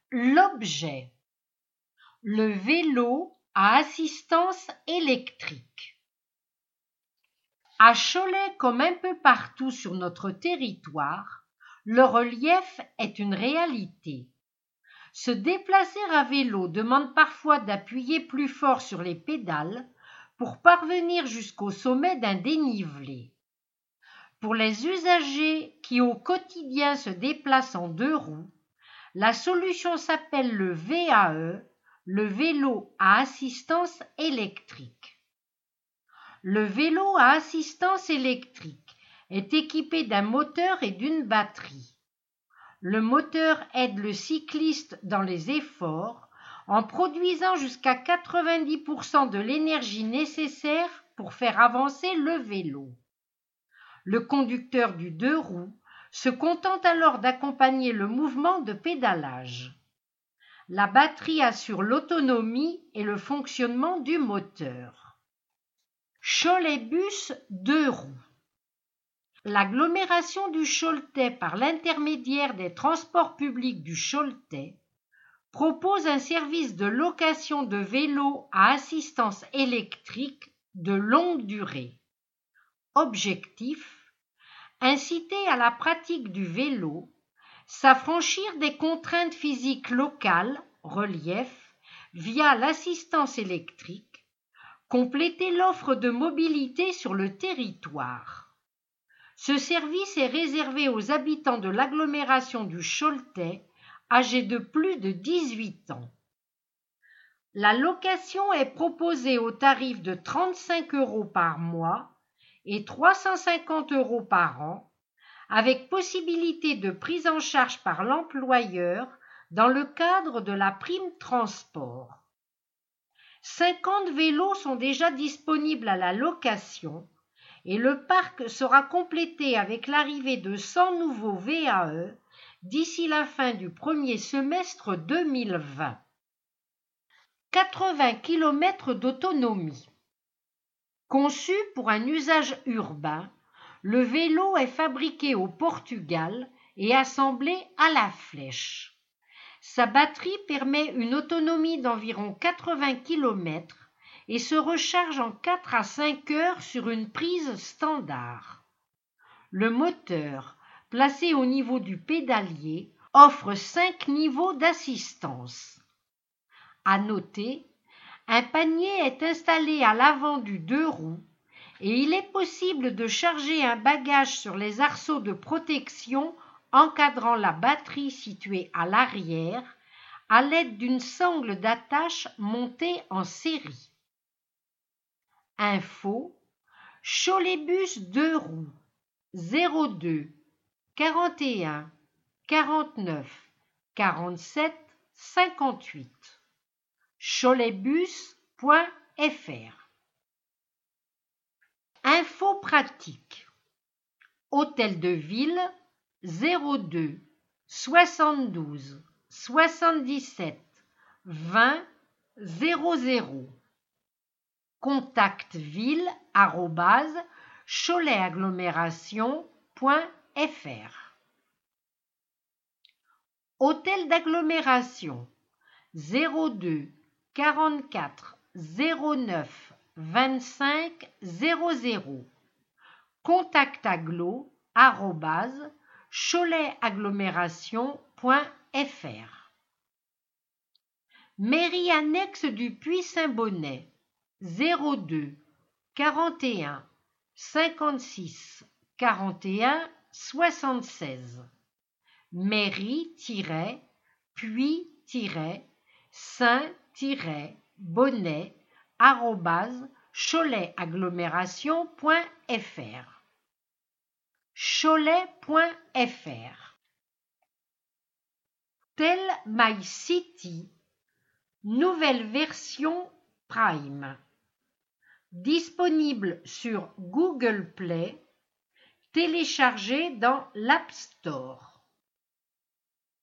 L'objet. Le vélo à assistance électrique. À Cholet, comme un peu partout sur notre territoire, le relief est une réalité. Se déplacer à vélo demande parfois d'appuyer plus fort sur les pédales pour parvenir jusqu'au sommet d'un dénivelé. Pour les usagers qui au quotidien se déplacent en deux roues, la solution s'appelle le VAE, le vélo à assistance électrique. Le vélo à assistance électrique est équipé d'un moteur et d'une batterie. Le moteur aide le cycliste dans les efforts en produisant jusqu'à 90% de l'énergie nécessaire pour faire avancer le vélo. Le conducteur du deux roues se contente alors d'accompagner le mouvement de pédalage. La batterie assure l'autonomie et le fonctionnement du moteur. Choletbus deux roues. L'agglomération du Choletais, par l'intermédiaire des transports publics du Choletais, propose un service de location de vélos à assistance électrique de longue durée. Objectif: inciter à la pratique du vélo, s'affranchir des contraintes physiques locales, relief, via l'assistance électrique, compléter l'offre de mobilité sur le territoire. Ce service est réservé aux habitants de l'agglomération du Choletais âgés de plus de 18 ans. La location est proposée au tarif de 35 € par mois et 350 € par an, avec possibilité de prise en charge par l'employeur dans le cadre de la prime transport. 50 vélos sont déjà disponibles à la location et le parc sera complété avec l'arrivée de 100 nouveaux VAE d'ici la fin du premier semestre 2020. 80 km d'autonomie. Conçu pour un usage urbain, le vélo est fabriqué au Portugal et assemblé à la flèche. Sa batterie permet une autonomie d'environ 80 km et se recharge en 4 à 5 heures sur une prise standard. Le moteur, placé au niveau du pédalier, offre 5 niveaux d'assistance. À noter, un panier est installé à l'avant du deux roues et il est possible de charger un bagage sur les arceaux de protection encadrant la batterie située à l'arrière à l'aide d'une sangle d'attache montée en série. Info: Choletbus deux roues 02 41 49 47 58 choletbus.fr. Info pratique: Hôtel de Ville 02 72 77 20 00. Contact ville@choletAgglomération.fr. Hôtel d'agglomération 02 44 09 25 00. contactaglo@choletAgglomération.fr. Mairie annexe du Puy-Saint-Bonnet 02 41 56 41 76. mairie-puis-saint-bonnet@choletAgglomération.fr. cholet.fr. Tel My City, nouvelle version Prime. Disponible sur Google Play, téléchargé dans l'App Store.